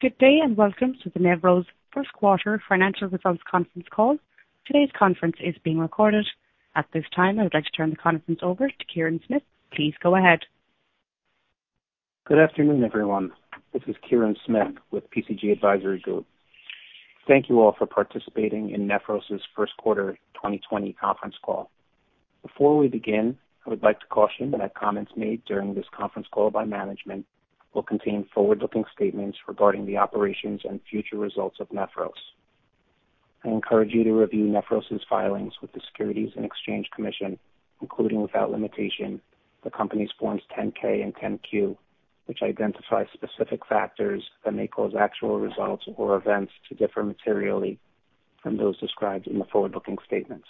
Good day, and welcome to the Nevro's first quarter financial results conference call. Today's conference is being recorded. At this time, I would like to turn the conference over to Kieran Smith. Please go ahead. Good afternoon, everyone. This is Kieran Smith with PCG Advisory Group. Thank you all for participating in Nephros' first quarter 2020 conference call. Before we begin, I would like to caution that comments made during this conference call by management will contain forward-looking statements regarding the operations and future results of Nephros. I encourage you to review Nephros' filings with the Securities and Exchange Commission, including without limitation, the company's forms 10-K and 10-Q, which identify specific factors that may cause actual results or events to differ materially from those described in the forward-looking statements.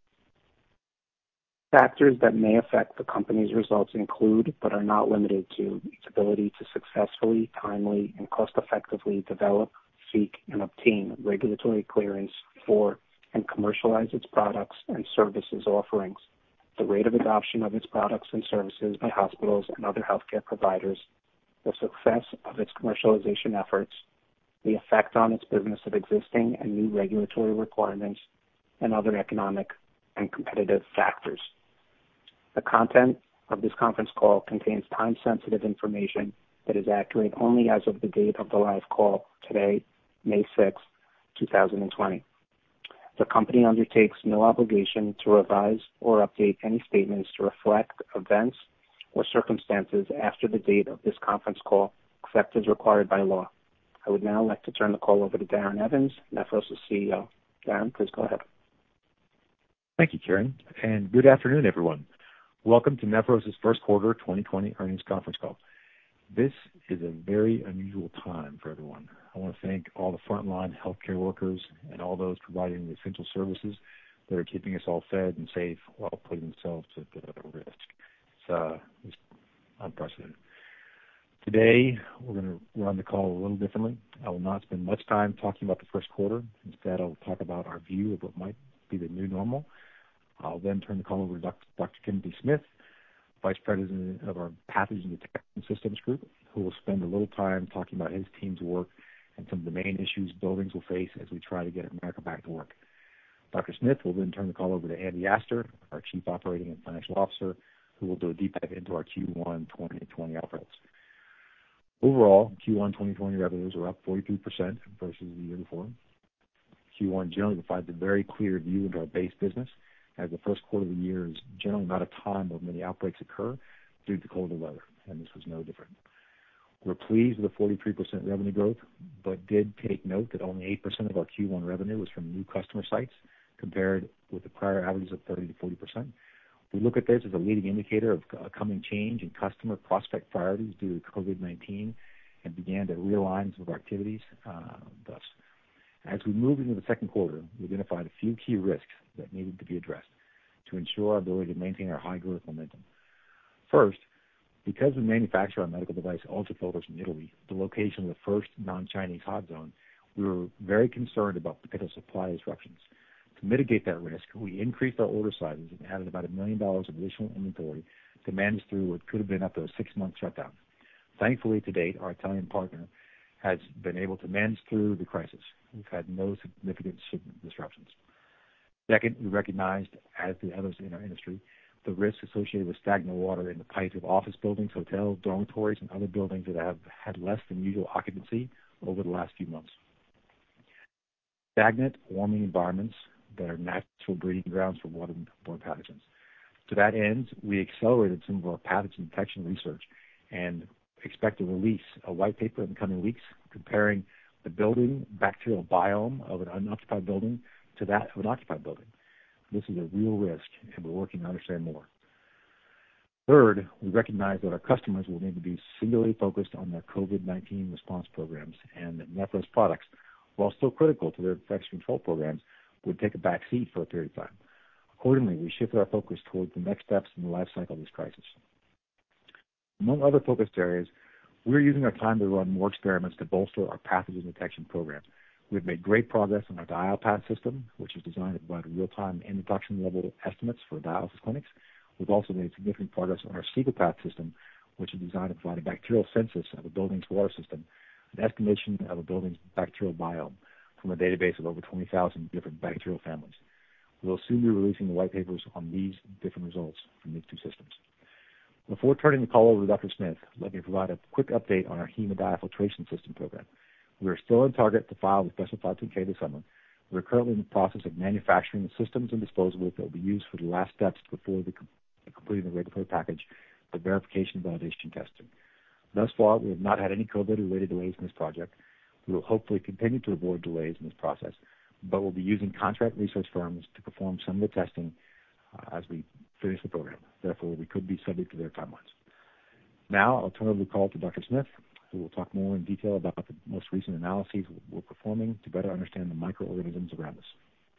Factors that may affect the company's results include, but are not limited to, its ability to successfully, timely, and cost-effectively develop, seek, and obtain regulatory clearance for and commercialize its products and services offerings, the rate of adoption of its products and services by hospitals and other healthcare providers, the success of its commercialization efforts, the effect on its business of existing and new regulatory requirements, and other economic and competitive factors. The content of this conference call contains time-sensitive information that is accurate only as of the date of the live call, today, May 6, 2020. The company undertakes no obligation to revise or update any statements to reflect events or circumstances after the date of this conference call, except as required by law. I would now like to turn the call over to Darren Evans, Nephros' CEO. Darren, please go ahead. Thank you, Kieran, and good afternoon, everyone. Welcome to Nephros' first quarter 2020 earnings conference call. This is a very unusual time for everyone. I want to thank all the frontline healthcare workers and all those providing the essential services that are keeping us all fed and safe while putting themselves at risk. It's unprecedented. Today, we're going to run the call a little differently. I will not spend much time talking about the first quarter. Instead, I'll talk about our view of what might be the new normal. I'll then turn the call over to Dr. Timothy Smith, Vice President of our Pathogen Detection Systems Group, who will spend a little time talking about his team's work and some of the main issues buildings will face as we try to get America back to work. Dr. Smith will then turn the call over to Andy Astor, our Chief Operating and Financial Officer, who will do a deep dive into our Q1 2020 outputs. Overall, Q1 2020 revenues are up 43% versus the year before. Q1 generally provides a very clear view into our base business, as the first quarter of the year is generally not a time where many outbreaks occur due to colder weather, and this was no different. We're pleased with the 43% revenue growth, but did take note that only 8% of our Q1 revenue was from new customer sites, compared with the prior averages of 30 to 40%. We look at this as a leading indicator of a coming change in customer prospect priorities due to COVID-19 and began to realign some of our activities thus. As we moved into the second quarter, we identified a few key risks that needed to be addressed to ensure our ability to maintain our high growth momentum. First, because we manufacture our medical device ultrafilters in Italy, the location of the first non-Chinese hot zone, we were very concerned about potential supply disruptions. To mitigate that risk, we increased our order sizes and added about $1 million of additional inventory to manage through what could have been up to a 6-month shutdown. Thankfully, to date, our Italian partner has been able to manage through the crisis. We've had no significant shipment disruptions. Second, we recognized, as the others in our industry, the risks associated with stagnant water in the pipes of office buildings, hotels, dormitories, and other buildings that have had less than usual occupancy over the last few months. Stagnant, warming environments that are natural breeding grounds for waterborne pathogens. To that end, we accelerated some of our pathogen detection research and expect to release a white paper in the coming weeks comparing the building bacterial biome of an unoccupied building to that of an occupied building. This is a real risk, and we're working to understand more. Third, we recognize that our customers will need to be singularly focused on their COVID-19 response programs, and that Nephros products, while still critical to their infection control programs, would take a back seat for a period of time. Accordingly, we shifted our focus towards the next steps in the life cycle of this crisis. Among other focused areas, we're using our time to run more experiments to bolster our pathogen detection program. We've made great progress on our DialPath system, which is designed to provide real-time endotoxin level estimates for dialysis clinics. We've also made significant progress on our SequelPath system, which is designed to provide a bacterial census of a building's water system, an estimation of a building's bacterial biome from a database of over 20,000 different bacterial families. We will soon be releasing the white papers on these different results from these two systems. Before turning the call over to Dr. Smith, let me provide a quick update on our hemodiafiltration system program. We are still on target to file the special 510K this summer. We are currently in the process of manufacturing the systems and disposables that will be used for the last steps before completing the regulatory package, the verification and validation testing. Thus far, we have not had any COVID-related delays in this project. We will hopefully continue to avoid delays in this process, but we'll be using contract research firms to perform some of the testing as we finish the program. Therefore, we could be subject to their timelines. Now, I'll turn over the call to Dr. Smith, who will talk more in detail about the most recent analyses we're performing to better understand the microorganisms around us.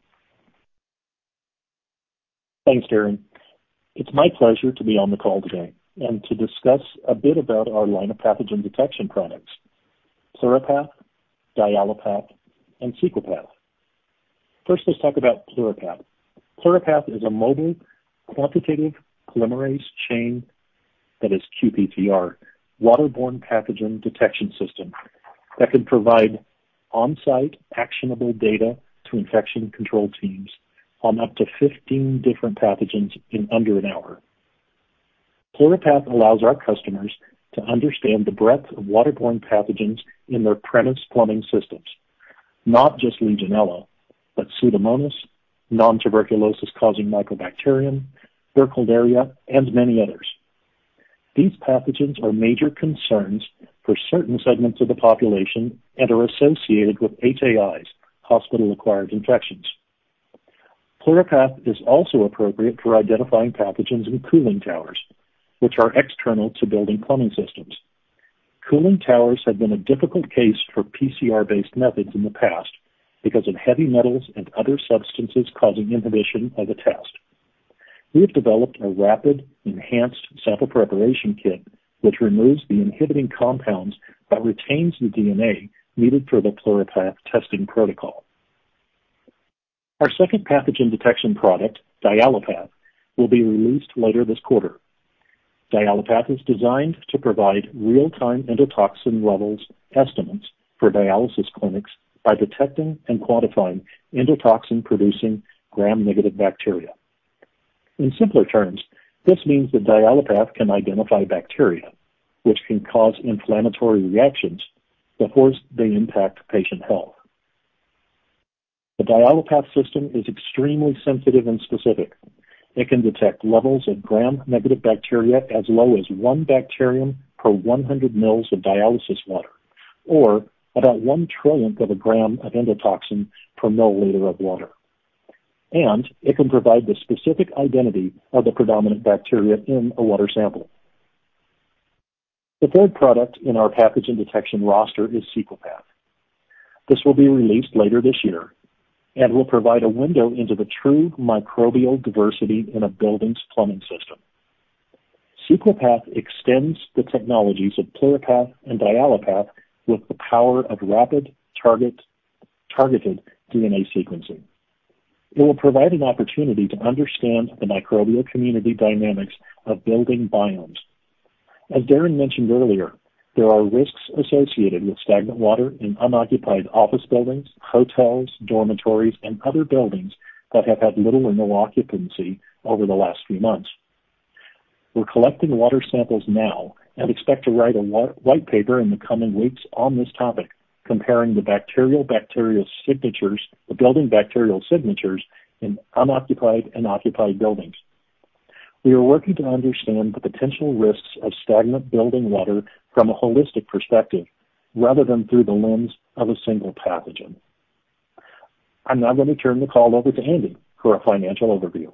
Thanks, Darren. It's my pleasure to be on the call today and to discuss a bit about our line of pathogen detection products, Pluripath, Dialipath, and Sequopath. First, let's talk about Pluripath. Pluripath is a mobile quantitative polymerase chain, that is qPCR, waterborne pathogen detection system that can provide on-site actionable data to infection control teams on up to 15 different pathogens in under an hour. Pluripath allows our customers to understand the breadth of waterborne pathogens in their premise plumbing systems, not just Legionella, but Pseudomonas, non-tuberculosis causing Mycobacterium, Burkholderia, and many others. These pathogens are major concerns for certain segments of the population and are associated with HAIs, hospital-acquired infections. Pluripath is also appropriate for identifying pathogens in cooling towers, which are external to building plumbing systems. Cooling towers have been a difficult case for PCR-based methods in the past because of heavy metals and other substances causing inhibition of the test. We have developed a rapid, enhanced sample preparation kit which removes the inhibiting compounds but retains the DNA needed for the Pluripath testing protocol. Our second pathogen detection product, Dialipath, will be released later this quarter. Dialipath is designed to provide real-time endotoxin levels estimates for dialysis clinics by detecting and quantifying endotoxin-producing gram-negative bacteria. In simpler terms, this means that Dialipath can identify bacteria, which can cause inflammatory reactions before they impact patient health. The Dialipath system is extremely sensitive and specific. It can detect levels of gram-negative bacteria as low as 1 bacterium per 100 mils of dialysis water, or about 1 trillionth of a gram of endotoxin per milliliter of water. And it can provide the specific identity of the predominant bacteria in a water sample. The third product in our pathogen detection roster is Sequopath. This will be released later this year and will provide a window into the true microbial diversity in a building's plumbing system. Sequopath extends the technologies of Pluripath and Dialipath with the power of rapid, targeted DNA sequencing. It will provide an opportunity to understand the microbial community dynamics of building biomes. As Darren mentioned earlier, there are risks associated with stagnant water in unoccupied office buildings, hotels, dormitories, and other buildings that have had little or no occupancy over the last few months. We're collecting water samples now and expect to write a white paper in the coming weeks on this topic, comparing the building bacterial signatures in unoccupied and occupied buildings. We are working to understand the potential risks of stagnant building water from a holistic perspective, rather than through the lens of a single pathogen. I'm now going to turn the call over to Andy for a financial overview.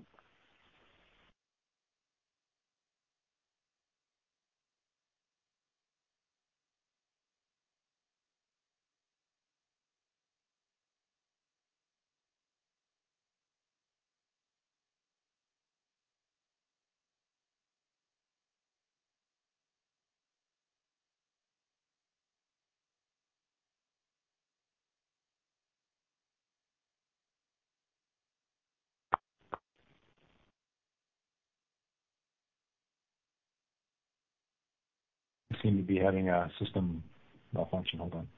Seem to be having a system malfunction. Hold on.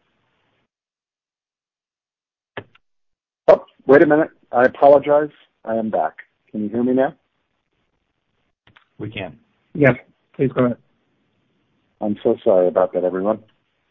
Oh, wait a minute. I apologize. I am back. Can you hear me now? We can. Yes, please go ahead. I'm so sorry about that, everyone.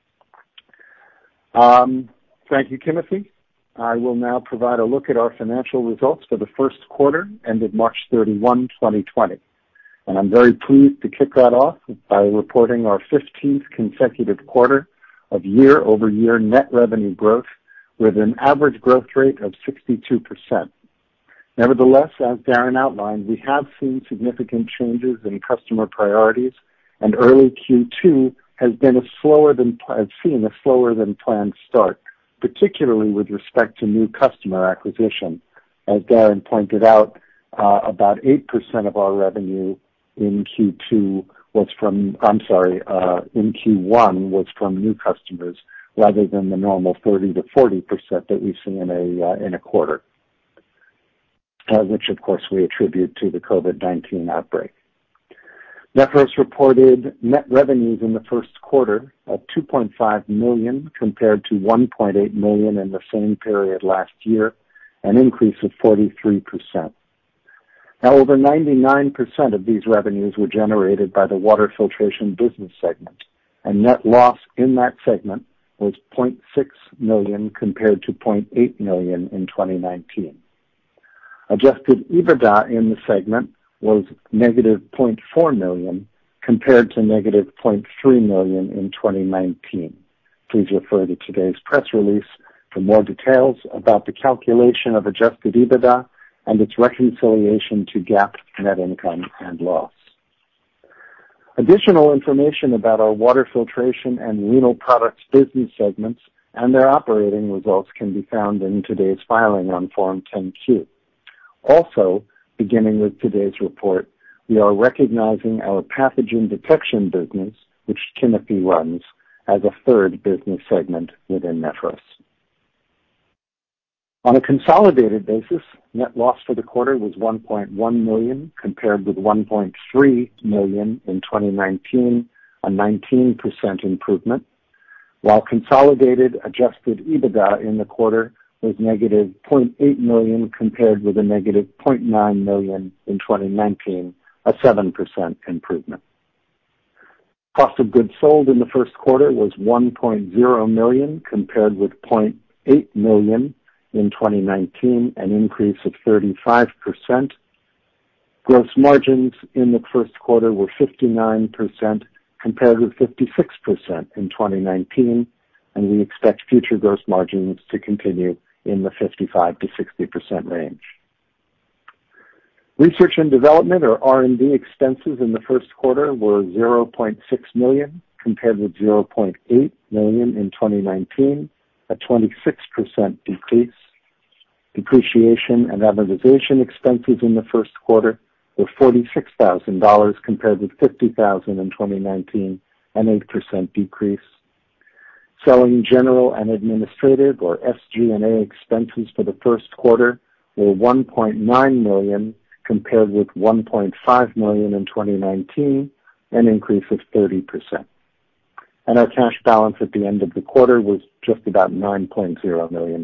Thank you, Timothy. I will now provide a look at our financial results for the first quarter ended March 31, 2020. And I'm very pleased to kick that off by reporting our 15th consecutive quarter of year-over-year net revenue growth with an average growth rate of 62%. Nevertheless, as Darren outlined, we have seen significant changes in customer priorities, and early Q2 has seen a slower than planned start, particularly with respect to new customer acquisition. As Darren pointed out, about 8% of our revenue in Q1 was from new customers, rather than the normal 30 to 40% that we see in a quarter, which of course we attribute to the COVID-19 outbreak. Nephros reported net revenues in the first quarter of $2.5 million compared to $1.8 million in the same period last year, an increase of 43%. Now, over 99% of these revenues were generated by the water filtration business segment, and net loss in that segment was $0.6 million compared to $0.8 million in 2019. Adjusted EBITDA in the segment was negative $0.4 million compared to negative $0.3 million in 2019. Please refer to today's press release for more details about the calculation of adjusted EBITDA and its reconciliation to GAAP net income and loss. Additional information about our water filtration and renal products business segments and their operating results can be found in today's filing on Form 10-Q. Also, beginning with today's report, we are recognizing our pathogen detection business, which Timothy runs, as a third business segment within Nephros. On a consolidated basis, net loss for the quarter was $1.1 million compared with $1.3 million in 2019, a 19% improvement, while consolidated adjusted EBITDA in the quarter was negative $0.8 million compared with a negative $0.9 million in 2019, a 7% improvement. Cost of goods sold in the first quarter was $1.0 million compared with $0.8 million in 2019, an increase of 35%. Gross margins in the first quarter were 59% compared with 56% in 2019, and we expect future gross margins to continue in the 55 to 60% range. Research and development, or R&D, expenses in the first quarter were $0.6 million compared with $0.8 million in 2019, a 26% decrease. Depreciation and amortization expenses in the first quarter were $46,000 compared with $50,000 in 2019, an 8% decrease. Selling, general, and administrative, or SG&A, expenses for the first quarter were $1.9 million compared with $1.5 million in 2019, an increase of 30%. And our cash balance at the end of the quarter was just about $9.0 million.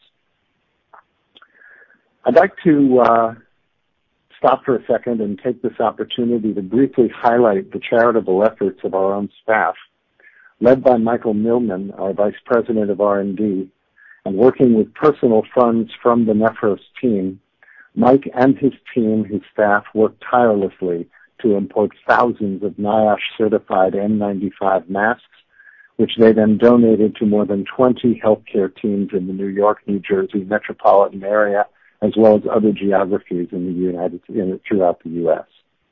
I'd like to stop for a second and take this opportunity to briefly highlight the charitable efforts of our own staff. Led by Michael Millman, our Vice President of R&D, and working with personal funds from the Nephros team, Mike and his team, his staff, worked tirelessly to import thousands of NIOSH-certified N95 masks, which they then donated to more than 20 healthcare teams in the New York, New Jersey metropolitan area, as well as other geographies throughout the U.S.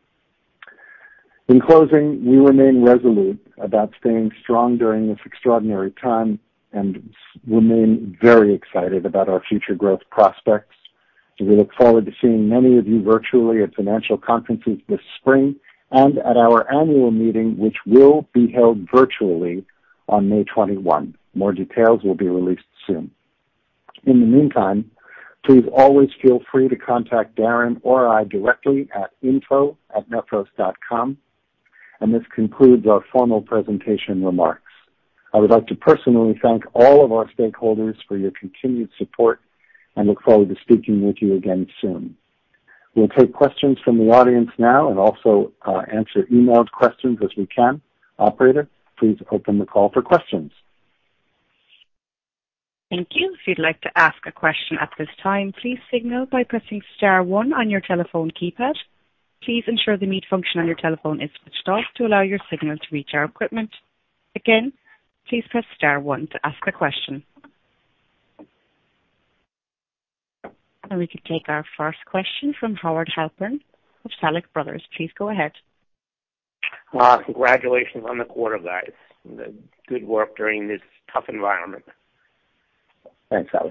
In closing, we remain resolute about staying strong during this extraordinary time and remain very excited about our future growth prospects. We look forward to seeing many of you virtually at financial conferences this spring and at our annual meeting, which will be held virtually on May 21. More details will be released soon. In the meantime, please always feel free to contact Darren or I directly at info@nephros.com. And this concludes our formal presentation remarks. I would like to personally thank all of our stakeholders for your continued support and look forward to speaking with you again soon. We'll take questions from the audience now and also answer emailed questions as we can. Operator, please open the call for questions. Thank you. If you'd like to ask a question at this time, please signal by pressing star 1 on your telephone keypad. Please ensure the mute function on your telephone is switched off to allow your signal to reach our equipment. Again, please press star 1 to ask a question. And we could take our first question from Howard Halpern of Salic Brothers. Please go ahead. Congratulations on the quarter, guys. Good work during this tough environment. Thanks, Howard.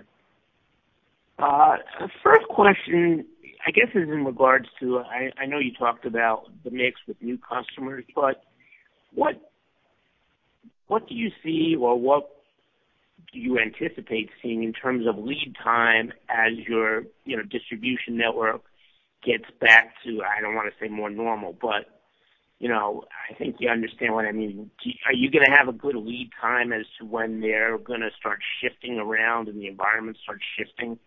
First question, I guess, is in regards to, I know you talked about the mix with new customers, but what do you see or what do you anticipate seeing in terms of lead time as your distribution network gets back to, I don't want to say more normal, but I think you understand what I mean. Are you going to have a good lead time as to when they're going to start shifting around and the environment starts shifting?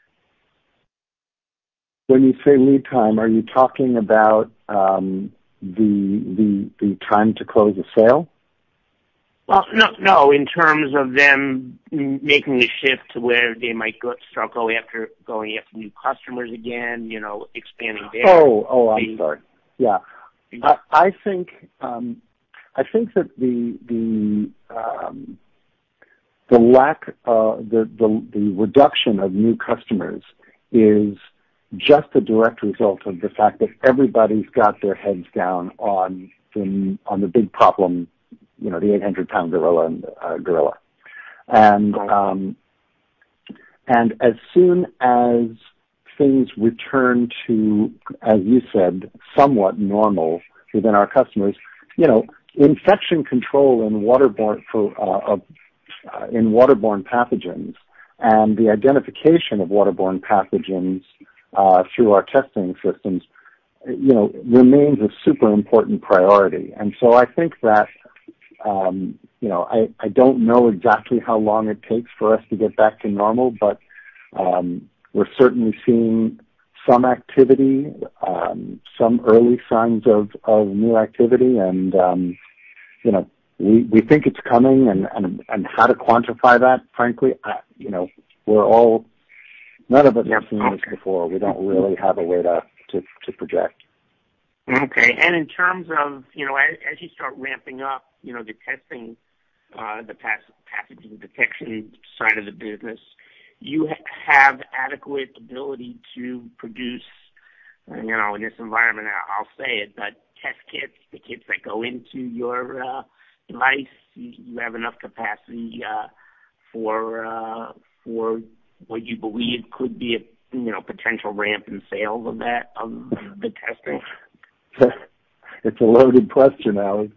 When you say lead time, are you talking about the time to close a sale? Well, no. In terms of them making a shift to where they might start going after new customers again, expanding their. I'm sorry. Yeah. I think that the reduction of new customers is just a direct result of the fact that everybody's got their heads down on the big problem, the 800-pound gorilla. And as soon as things return to, as you said, somewhat normal within our customers, infection control in waterborne pathogens and the identification of waterborne pathogens through our testing systems, remains a super important priority. And so I think that, I don't know exactly how long it takes for us to get back to normal, but we're certainly seeing some activity, some early signs of new activity, and we think it's coming. And how to quantify that, frankly, none of us have seen this before. We don't really have a way to project. Okay, and in terms of as you start ramping up, the testing, the pathogen detection side of the business, you have adequate ability to produce, in this environment, I'll say it, but test kits, the kits that go into your device, you have enough capacity for what you believe could be a potential ramp in sales of the testing? It's a loaded question, Alex.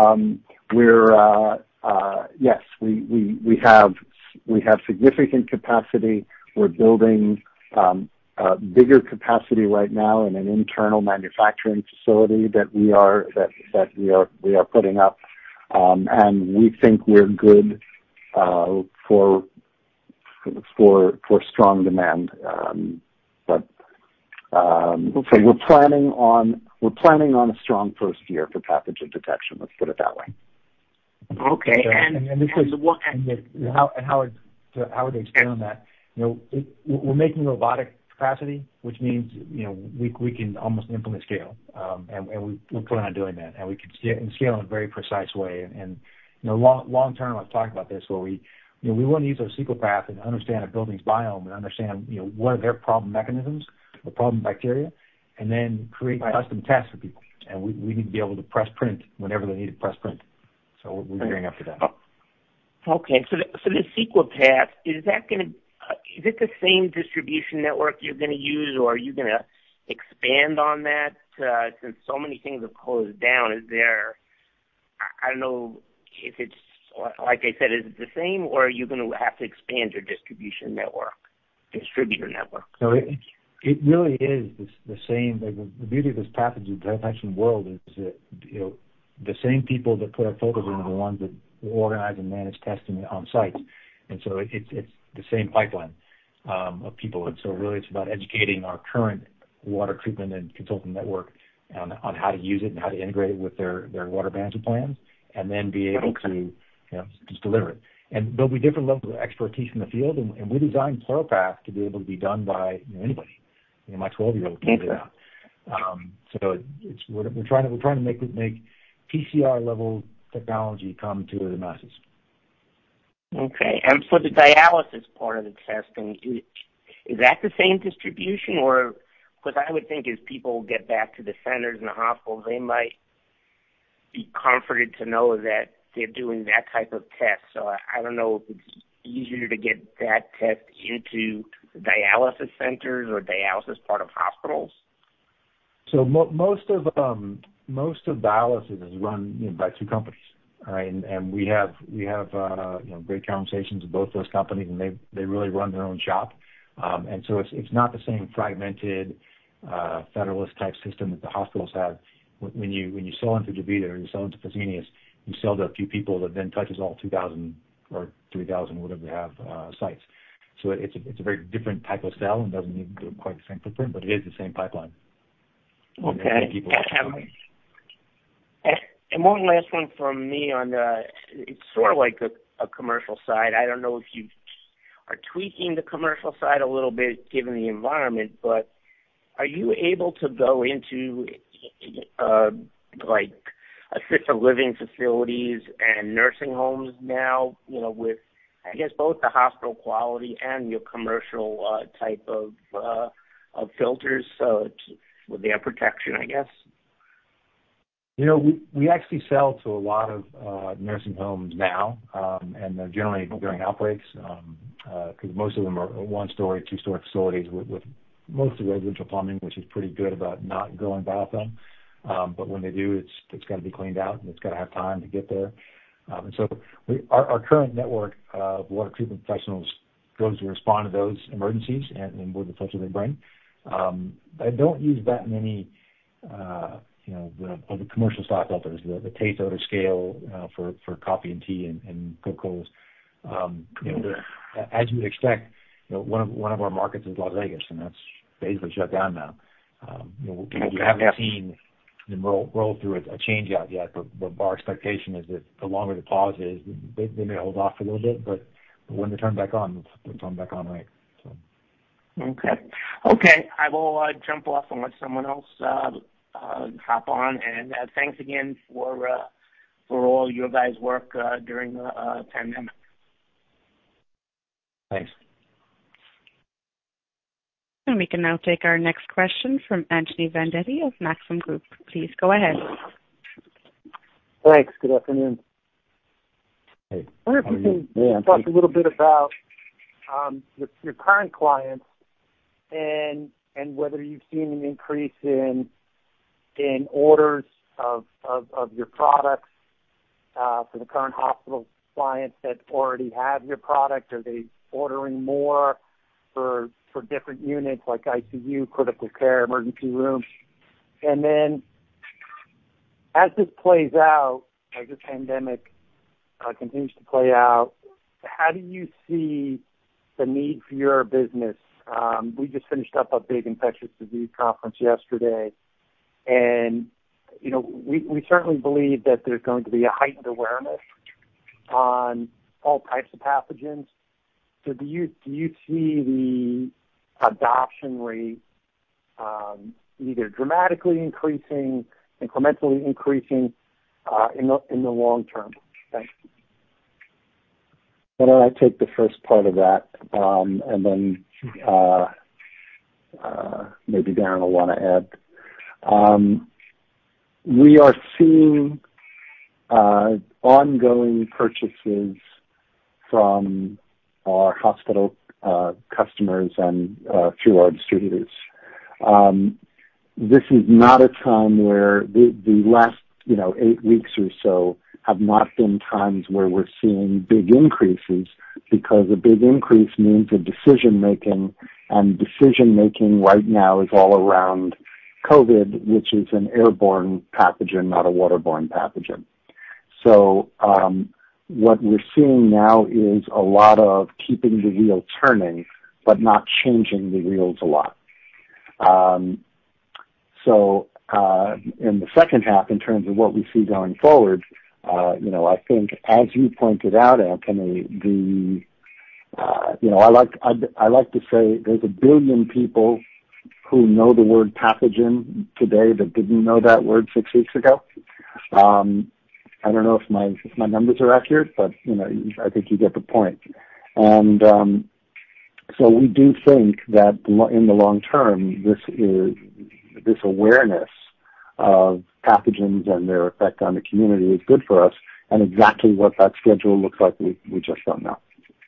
Yes, we have significant capacity. We're building bigger capacity right now in an internal manufacturing facility that we are putting up, and we think we're good for strong demand. So we're planning on a strong first year for pathogen detection. Let's put it that way. Okay. Howard, to expand on that, we're making robotic capacity, which means we can almost infinitely scale, and we plan on doing that, and we can scale in a very precise way. And long term, I've talked about this, where we want to use our SequelPath and understand a building's biome and understand what are their problem mechanisms, the problem bacteria, and then create custom tests for people. And we need to be able to press print whenever they need to press print. So we're gearing up for that. Okay, so the SequelPath, is it the same distribution network you're going to use, or are you going to expand on that since so many things have closed down? Is there, I don't know if it's, like I said, is it the same, or are you going to have to expand your distributor network? So it really is the same. The beauty of this pathogen detection world is that the same people that put our filters in are the ones organize and manage testing on site. And so it's the same pipeline of people. And so really it's about educating our current water treatment and consultant network on how to use it and how to integrate it with their water management plans, and then be able to just deliver it. And there'll be different levels of expertise in the field, and we designed Pluripath to be able to be done by anybody. My 12-year-old can do that. So we're trying to make PCR level technology come to the masses. Okay, and for the dialysis part of the testing, is that the same distribution, or because I would think as people get back to the centers and the hospitals, they might be comforted to know that they're doing that type of test. So I don't know if it's easier to get that test into the dialysis centers or dialysis part of hospitals. So most of dialysis is run by two companies, all right, and we have great conversations with both those companies, and they really run their own shop, and so it's not the same fragmented federalist type system that the hospitals have. When you sell into DaVita or you sell into Fresenius, you sell to a few people that then touches all 2,000 or 3,000, whatever they have, sites. So it's a very different type of sell and doesn't need to do quite the same footprint, but it is the same pipeline. Okay. And one last one from me on it's sort of like a commercial side. I don't know if you are tweaking the commercial side a little bit given the environment, but are you able to go into like assisted living facilities and nursing homes now, with, I guess, both the hospital quality and your commercial type of filters, with their protection, I guess? We actually sell to a lot of nursing homes now, and they're generally during outbreaks, because most of them are one-story, two-story facilities with mostly residential plumbing, which is pretty good about not growing biofilm. But when they do, it's got to be cleaned out, and it's got to have time to get there. And so our current network of water treatment professionals goes to respond to those emergencies and with the filter they bring. I don't use that many, of the commercial style filters, the taste odor scale for coffee and tea and Coca-Colas. As you would expect, one of our markets is Las Vegas, and that's basically shut down now. We haven't seen them roll through a change out yet, but our expectation is that the longer the pause is, they may hold off for a little bit, but when they turn back on, they'll turn back on right. So. Okay. I will jump off and let someone else hop on. And thanks again for all your guys' work during the pandemic. Thanks. And we can now take our next question from Anthony Vendetti of Maxim Group. Please go ahead. Thanks. Good afternoon. Hey. I wonder if you can talk a little bit about your current clients and whether you've seen an increase in orders of your products for the current hospital clients that already have your product. Are they ordering more for different units like ICU, critical care, emergency rooms? And then as this plays out, as the pandemic continues to play out, how do you see the need for your business? We just finished up a big infectious disease conference yesterday, and we certainly believe that there's going to be a heightened awareness on all types of pathogens. So do you see the adoption rate either dramatically increasing, incrementally increasing in the long term? Thanks. Why don't I take the first part of that, and then maybe Darren will want to add. We are seeing ongoing purchases from our hospital customers and through our distributors. This is not a time where the last 8 weeks or so have not been times where we're seeing big increases, because a big increase means a decision-making, and decision-making right now is all around COVID, which is an airborne pathogen, not a waterborne pathogen. So what we're seeing now is a lot of keeping the wheel turning, but not changing the wheels a lot. So in the second half, in terms of what we see going forward, I think, as you pointed out, Anthony, I like to say there's 1 billion people who know the word pathogen today that didn't know that word 6 weeks ago. I don't know if my numbers are accurate, but I think you get the point. And so we do think that in the long term, this awareness of pathogens and their effect on the community is good for us. And exactly what that schedule looks like, we just don't know.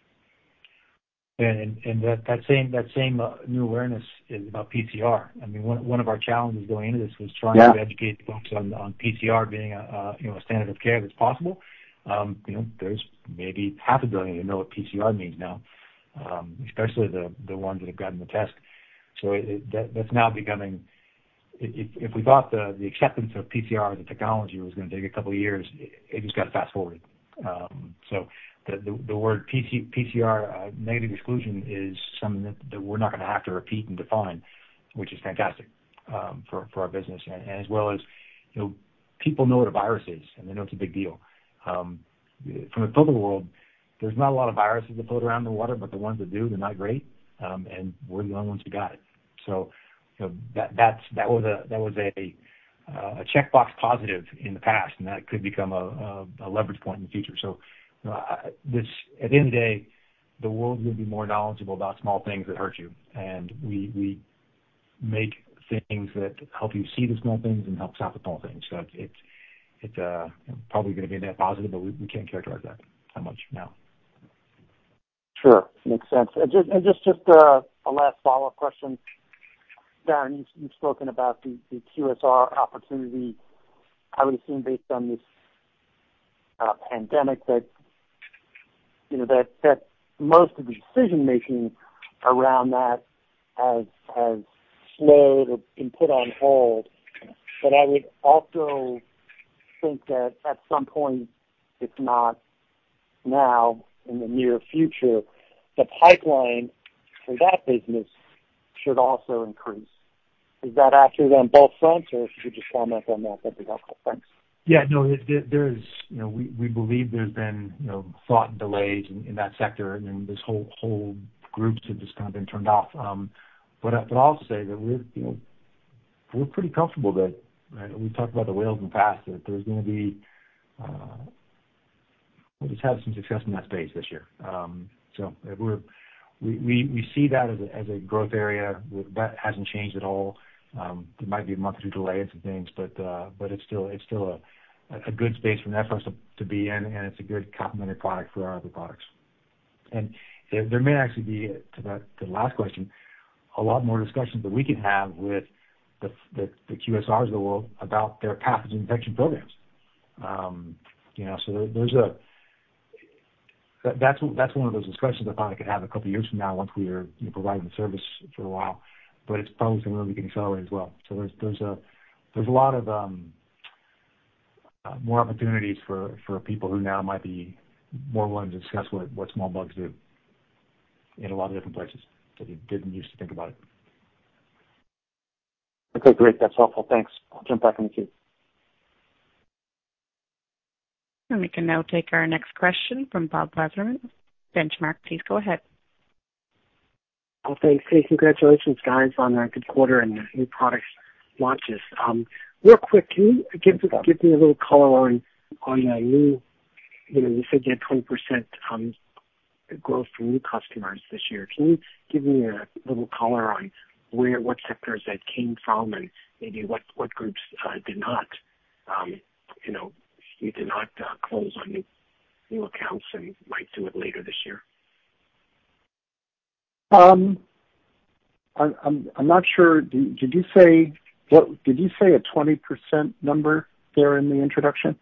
And that same new awareness is about PCR. I mean, one of our challenges going into this was trying to educate folks on PCR being a standard of care that's possible. There's maybe 500 million who know what PCR means now, especially the ones that have gotten the test. So that's now becoming. If we thought the acceptance of PCR as a technology was going to take a couple of years, it just got fast forwarded. So the word PCR negative exclusion is something that we're not going to have to repeat and define, which is fantastic for our business, and as well as people know what a virus is and they know it's a big deal. From the filter world, there's not a lot of viruses that float around in the water, but the ones that do, they're not great, and we're the only ones who got it. So that was a checkbox positive in the past, and that could become a leverage point in the future. So at the end of the day, the world will be more knowledgeable about small things that hurt you, and we make things that help you see the small things and help stop the small things. So it's probably going to be a net positive, but we can't characterize that how much now. Sure, makes sense. And just a last follow-up question. Darren, you've spoken about the QSR opportunity. I would assume, based on this pandemic, that that most of the decision making around that has slowed or been put on hold. But I would also think that at some point, if not now, in the near future, the pipeline for that business should also increase. Is that accurate on both fronts, or if you could just comment on that, that'd be helpful. Thanks. Yeah, no, there's, we believe there's been, thought delays in that sector, and then this whole groups have just kind of been turned off. But I'll also say that we're pretty comfortable that, we've talked about the whales in the past, that there's going to be, we'll just have some success in that space this year. So we see that as a growth area. That hasn't changed at all. There might be a month or two delay in some things, but it's still a good space for us to be in, and it's a good complementary product for our other products. And there may actually be, to the last question, a lot more discussions that we can have with the QSRs of the world about their pathogen detection programs. So that's one of those discussions I thought I could have a couple of years from now once we are providing the service for a while. But it's probably something that we can accelerate as well. So there's a lot of more opportunities for people who now might be more willing to discuss what small bugs do in a lot of different places that you didn't used to think about it. Okay, great. That's helpful. Thanks. I'll jump back in the queue. And we can now take our next question from Bob Wasserman, Benchmark. Please go ahead. Oh, thanks. Hey, congratulations, guys, on a good quarter and new products launches. Real quick, can you give me a little color on new? You said you had 20% growth from new customers this year. Can you give me a little color on what sectors that came from, and maybe what groups did not? You did not close on new accounts and might do it later this year. I'm not sure. Did you say a 20% number there in the introduction?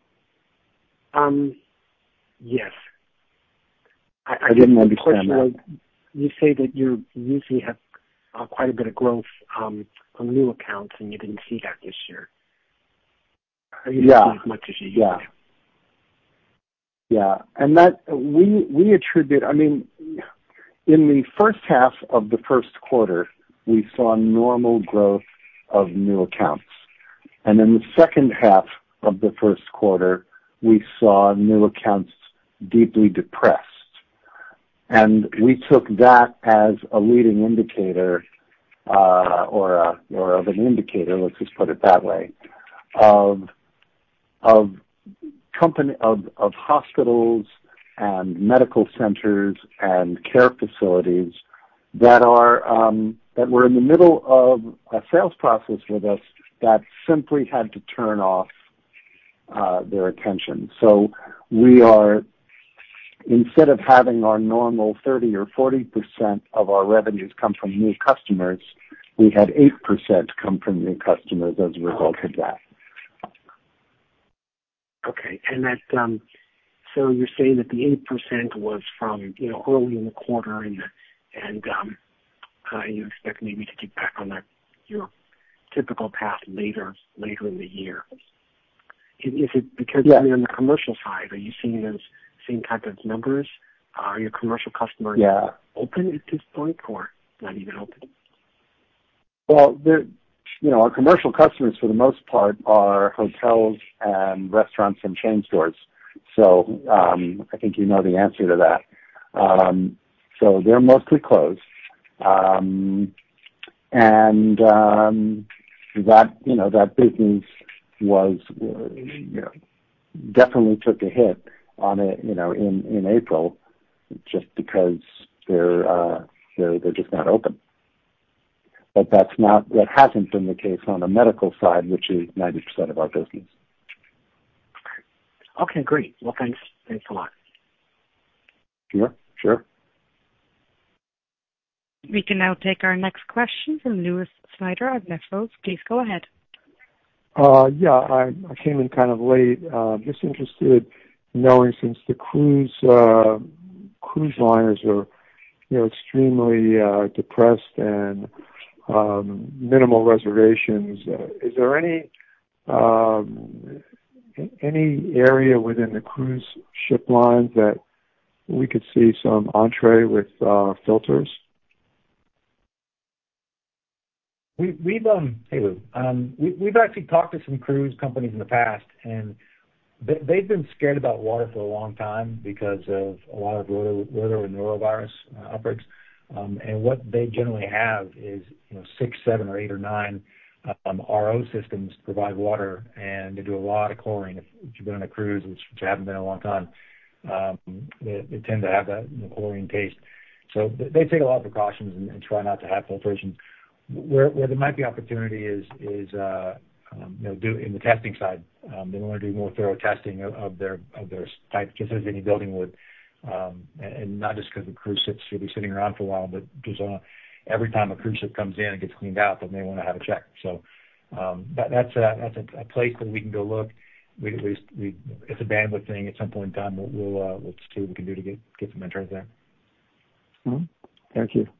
Yes. I didn't understand that. You say that you usually have quite a bit of growth on new accounts, and you didn't see that this year. You didn't see as much as you usually have. Yeah, and that we attribute. I mean, in the first half of the first quarter, we saw normal growth of new accounts, and in the second half of the first quarter, we saw new accounts deeply depressed, and we took that as a leading indicator, or of an indicator. Let's just put it that way, of hospitals and medical centers and care facilities that were in the middle of a sales process with us that simply had to turn off their attention. So we are, instead of having our normal 30 or 40% of our revenues come from new customers, we had 8% come from new customers as a result of that. Okay, and that so you're saying that the 8% was from early in the quarter, and you expect maybe to get back on your typical path later in the year. Is it because you're on the commercial side? Are you seeing those same type of numbers? Are your commercial customers open at this point, or not even open? Well, our commercial customers, for the most part, are hotels and restaurants and chain stores. So I think you know the answer to that. So they're mostly closed, and that business was definitely took a hit on it, in April, just because they're just not open. But that hasn't been the case on the medical side, which is 90% of our business. Okay, great. Well, thanks a lot. Sure. We can now take our next question from Lewis Snyder of Nephros. Please go ahead. I came in kind of late. Just interested in knowing, since the cruise liners are extremely depressed and minimal reservations, is there any area within the cruise ship lines that we could see some entree with filters? We've actually talked to some cruise companies in the past, and they've been scared about water for a long time because of a lot of roto and norovirus outbreaks. And what they generally have is 6, 7, or 8 or 9 RO systems to provide water, and they do a lot of chlorine. If you've been on a cruise, which I haven't been in a long time, they tend to have that chlorine taste. So they take a lot of precautions and try not to have filtration. Where there might be opportunity is do in the testing side. They want to do more thorough testing of their type, just as any building would, and not just because the cruise ships should be sitting around for a while, but just every time a cruise ship comes in and gets cleaned out, then they want to have a check. So that's a place that we can go look. It's a bandwidth thing. At some point in time, we'll see what we can do to get some interns there. Mm-hmm. Thank you.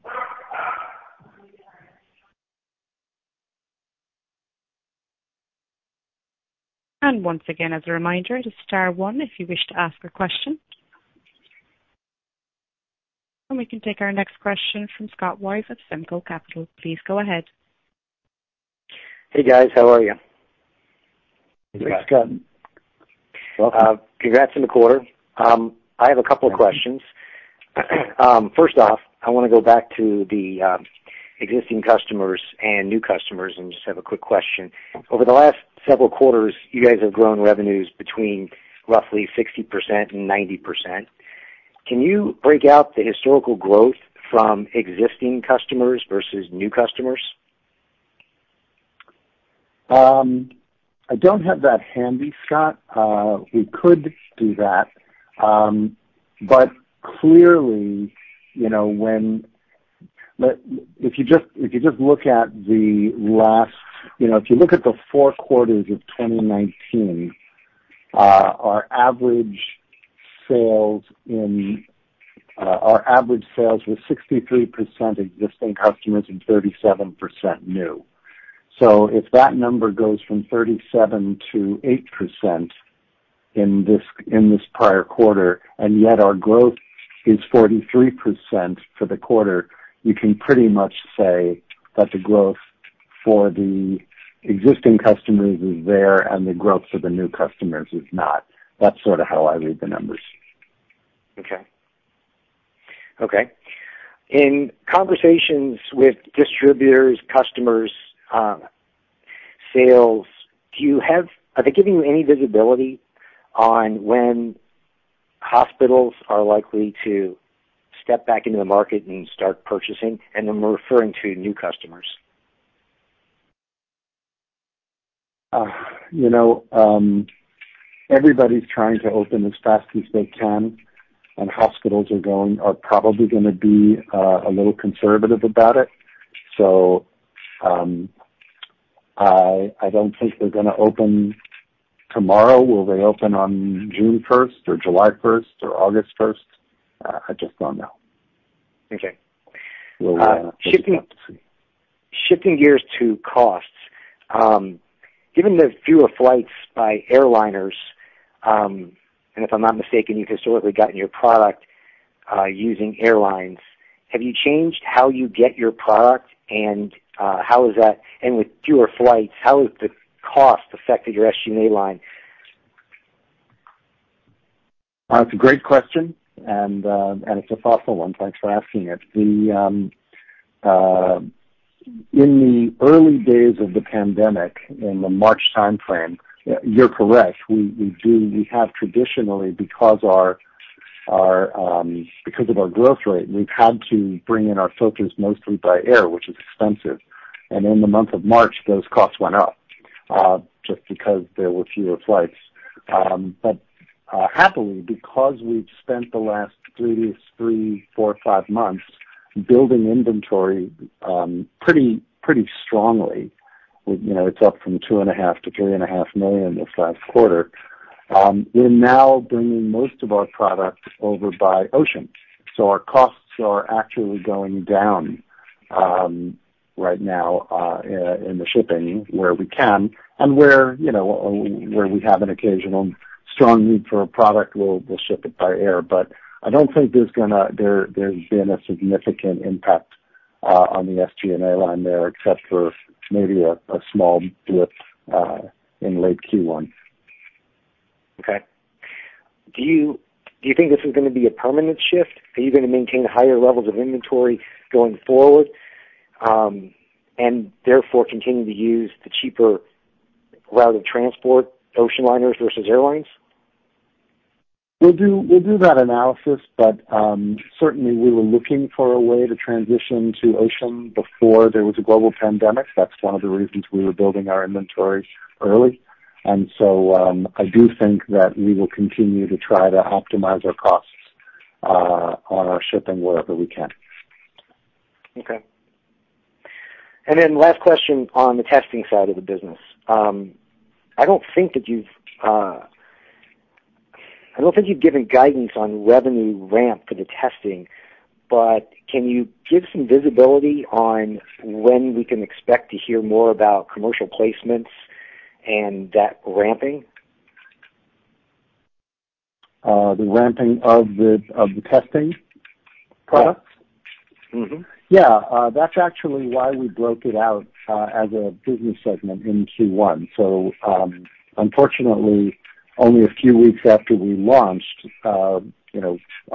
And once again, as a reminder, it is star 1 if you wish to ask a question. And we can take our next question from Scott Wise of Semco Capital. Please go ahead. Hey guys, how are you? Hey Scott. Congrats on the quarter. I have a couple of questions. First off, I want to go back to the existing customers and new customers and just have a quick question. Over the last several quarters, you guys have grown revenues between roughly 60% and 90%. Can you break out the historical growth from existing customers versus new customers? I don't have that handy, Scott. We could do that. But clearly, if you just look at the last, if you look at the 4 quarters of 2019, our average sales was 63% existing customers and 37% new. So if that number goes from 37 to 8%, in this prior quarter, and yet our growth is 43% for the quarter, you can pretty much say that the growth for the existing customers is there and the growth for the new customers is not. That's sort of how I read the numbers. Okay. In conversations with distributors, customers, sales, are they giving you any visibility on when hospitals are likely to step back into the market and start purchasing? And I'm referring to new customers. Everybody's trying to open as fast as they can, and hospitals are probably going to be a little conservative about it. So I don't think they're going to open tomorrow. Will they open on June 1st or July 1st or August 1st? I just don't know. Okay. Shifting gears to costs. Given the fewer flights by airliners, and if I'm not mistaken, you've historically gotten your product using airlines. Have you changed how you get your product, and how is that? And with fewer flights, how has the cost affected your SG&A line? It's a great question, and it's a thoughtful one. Thanks for asking it. In the early days of the pandemic, in the March timeframe, you're correct. We have traditionally, because of our growth rate, we've had to bring in our filters mostly by air, which is expensive. And in the month of March, those costs went up just because there were fewer flights. But happily, because we've spent the last 3, 4, 5 months building inventory pretty strongly. It's up from $2.5 to $3.5 million this last quarter. We're now bringing most of our product over by ocean, so our costs are actually going down right now in the shipping where we can, and where we have an occasional strong need for a product, we'll ship it by air. But I don't think there's been a significant impact on the SG&A line there, except for maybe a small blip in late Q1. Okay. Do you think this is going to be a permanent shift? Are you going to maintain higher levels of inventory going forward, and therefore continue to use the cheaper route of transport, ocean liners versus airlines? We'll do that analysis, but certainly we were looking for a way to transition to ocean before there was a global pandemic. That's one of the reasons we were building our inventory early. And so I do think that we will continue to try to optimize our costs on our shipping wherever we can. Okay. And then last question on the testing side of the business. I don't think you've given guidance on revenue ramp for the testing, but can you give some visibility on when we can expect to hear more about commercial placements and that ramping? The ramping of the testing products? Yeah. Mm-hmm. Yeah, that's actually why we broke it out as a business segment in Q1. So, unfortunately, only a few weeks after we launched, the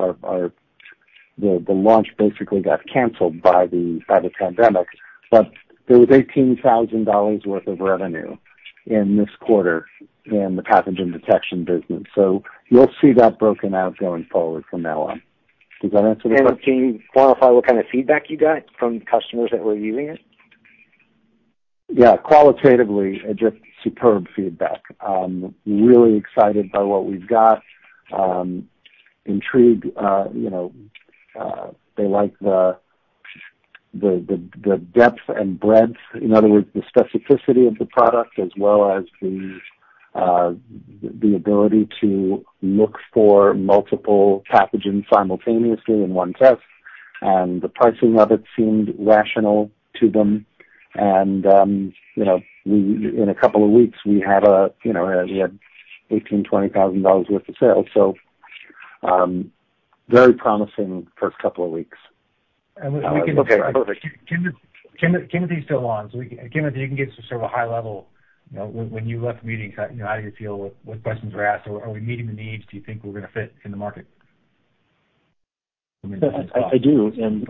launch basically got canceled by the pandemic. But there was $18,000 worth of revenue in this quarter in the pathogen detection business. So you'll see that broken out going forward from now on. Does that answer the question? And can you quantify what kind of feedback you got from customers that were using it? Yeah, qualitatively, just superb feedback. Really excited by what we've got. Intrigued, they like the depth and breadth. In other words, the specificity of the product, as well as the ability to look for multiple pathogens simultaneously in one test. And the pricing of it seemed rational to them. And, in a couple of weeks, we had $20,000 worth of sales. So very promising first couple of weeks. And we can, okay, perfect. Timothy's still on, so Timothy, you can give sort of a high level. When you left meetings, how do you feel? What questions were asked? Are we meeting the needs? Do you think we're going to fit in the market? I do, and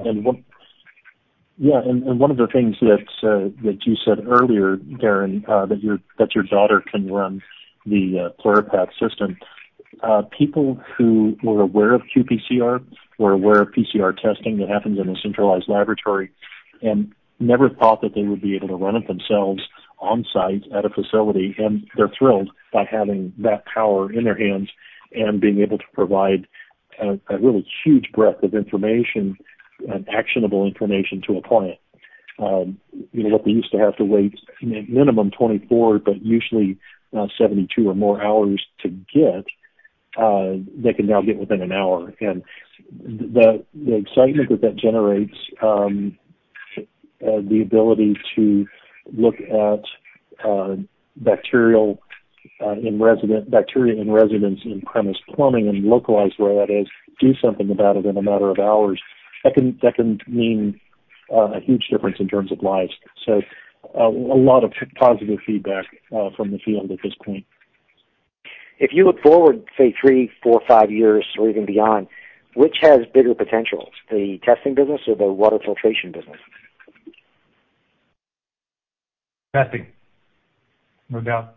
one of the things that you said earlier, Darren, that your daughter can run the Pluripath system. People who were aware of qPCR were aware of PCR testing that happens in a centralized laboratory, and never thought that they would be able to run it themselves on site at a facility, and they're thrilled by having that power in their hands and being able to provide a really huge breadth of information and actionable information to a client. What they used to have to wait minimum 24, but usually 72 or more hours to get, they can now get within an hour. And the excitement that generates, the ability to look at bacteria in residence in premise plumbing and localize where that is, do something about it in a matter of hours, that can mean a huge difference in terms of lives. So a lot of positive feedback from the field at this point. If you look forward, say 3, 4, 5 years or even beyond, which has bigger potential, the testing business or the water filtration business? Testing, no doubt.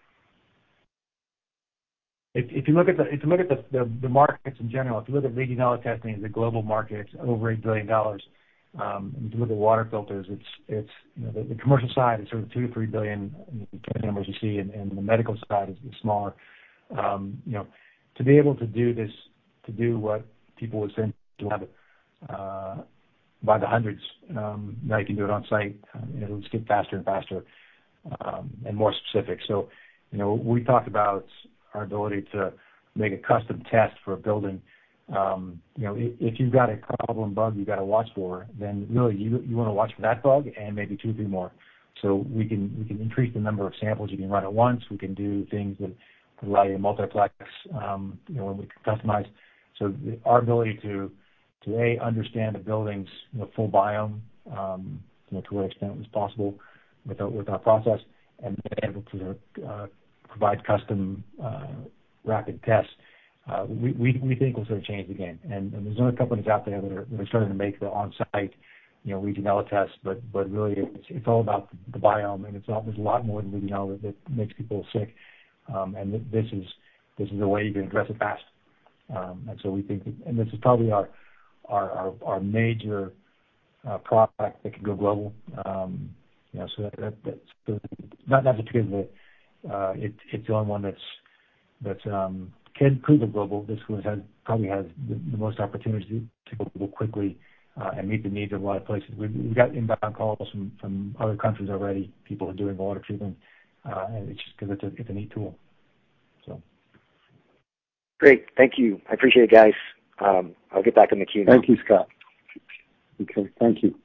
If you look at the markets in general, if you look at Legionella testing as a global market, it's over $8 billion. If you look at water filters, it's the commercial side is sort of $2 to $3 billion, the numbers you see, and the medical side is smaller. To be able to do this, to do what people would say to have by the hundreds, now you can do it on site. It'll just get faster and faster and more specific. So, we talked about our ability to make a custom test for a building. If you've got a problem bug you've got to watch for, then really you want to watch for that bug and maybe 2 or 3 more. So we can increase the number of samples you can run at once. We can do things that allow you to multiplex, when we customize. So our ability to understand the building's full biome, to what extent was possible with our process, and be able to provide custom rapid tests, we think will sort of change the game. And there's other companies out there that are starting to make the on-site, Legionella tests, but really it's all about the biome, and there's a lot more than Legionella that makes people sick. And this is a way you can address it fast. And so we think, and this is probably our major product that can go global. So that's not just because it's the only one that's could go global. This one probably has the most opportunity to go global quickly and meet the needs of a lot of places. We've got inbound calls from other countries already. People are doing water treatment, and it's just because it's a neat tool. So great, thank you. I appreciate it, guys. I'll get back in the queue now. Thank you, Scott. Okay, thank you.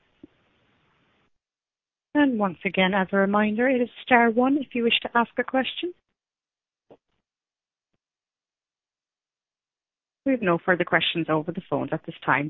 And once again, as a reminder, it is star 1 if you wish to ask a question. We have no further questions over the phone at this time.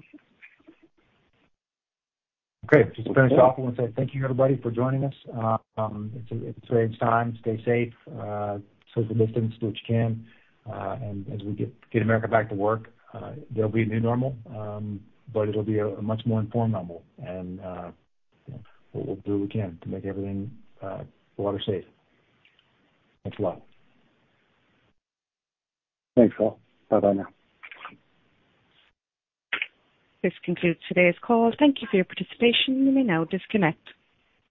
Okay, just to finish off, I want to say thank you, everybody, for joining us. It's a strange time. Stay safe, social distance, do what you can, and as we get America back to work, there'll be a new normal, but it'll be a much more informed normal, and we'll do what we can to make everything water safe. Thanks a lot. Thanks, all. Bye-bye now. This concludes today's call. Thank you for your participation. You may now disconnect.